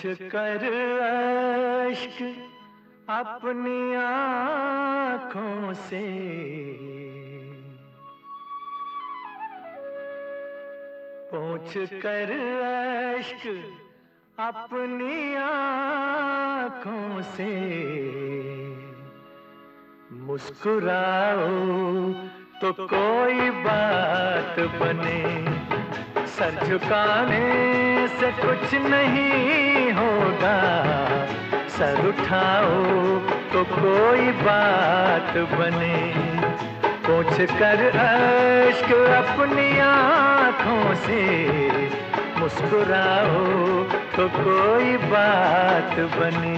कर अश्क अपनी आँखों से, पोंछ कर अश्क अपनी आँखों से, मुस्कुराओ तो कोई बात बने। सर झुकाने से कुछ नहीं होगा, सर उठाओ तो कोई बात बने। पोंछ कर अश्क अपनी आँखों से, मुस्कुराओ तो कोई बात बने।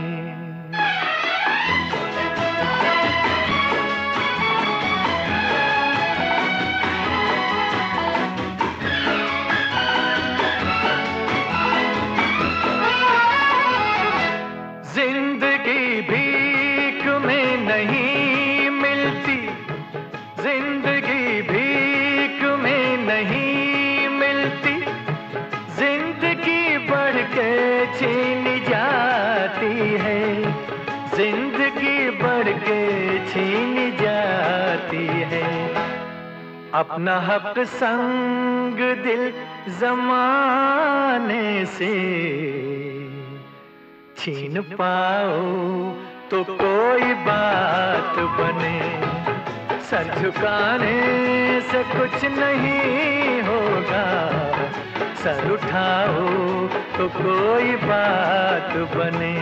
जिंदगी भीख में नहीं मिलती, जिंदगी भीख में नहीं मिलती, जिंदगी बढ़ के छीनी जाती है, जिंदगी बढ़ के छीनी जाती है। अपना हक संग दिल जमाने से छीन पाओ तो कोई बात बने। सर झुकाने से कुछ नहीं होगा, सर उठाओ तो कोई बात बने।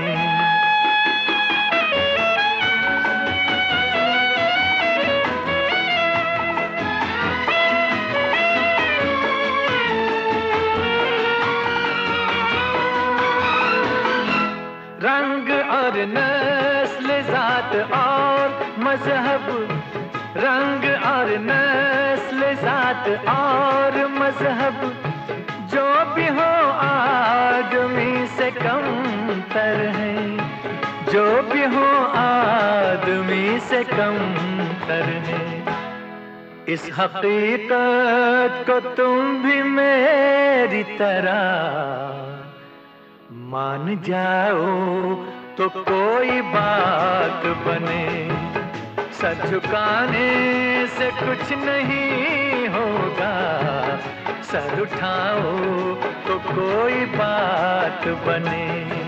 रंग और नस्ल, जात और मजहब, रंग और नस्ल, जात और मजहब, जो भी हो आदमी से कमतर है, जो भी हो आदमी से कमतर है। इस हकीकत को तुम भी मेरी तरह मान जाओ तो कोई बात बने। सर झुकाने से कुछ नहीं होगा, सर उठाओ तो कोई बात बने।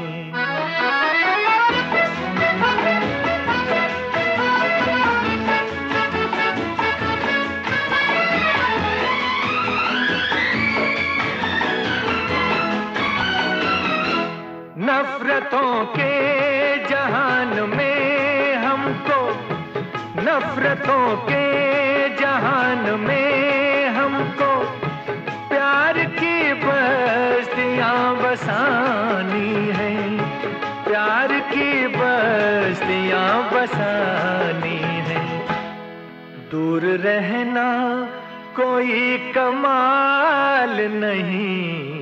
नफरतों के जहान में हमको, नफरतों के जहान में हमको, प्यार की बस्तियां बसानी है, प्यार की बस्तियां बसानी है। दूर रहना कोई कमाल नहीं,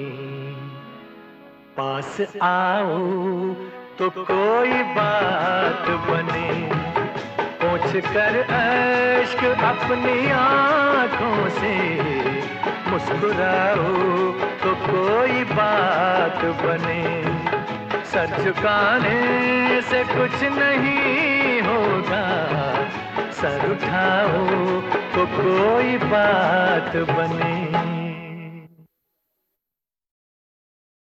पास आओ तो कोई बात बने। पोंछ कर अश्क अपनी आँखों से, मुस्कुराओ तो कोई बात बने। सर झुकाने से कुछ नहीं होगा, सर उठाओ तो कोई बात बने।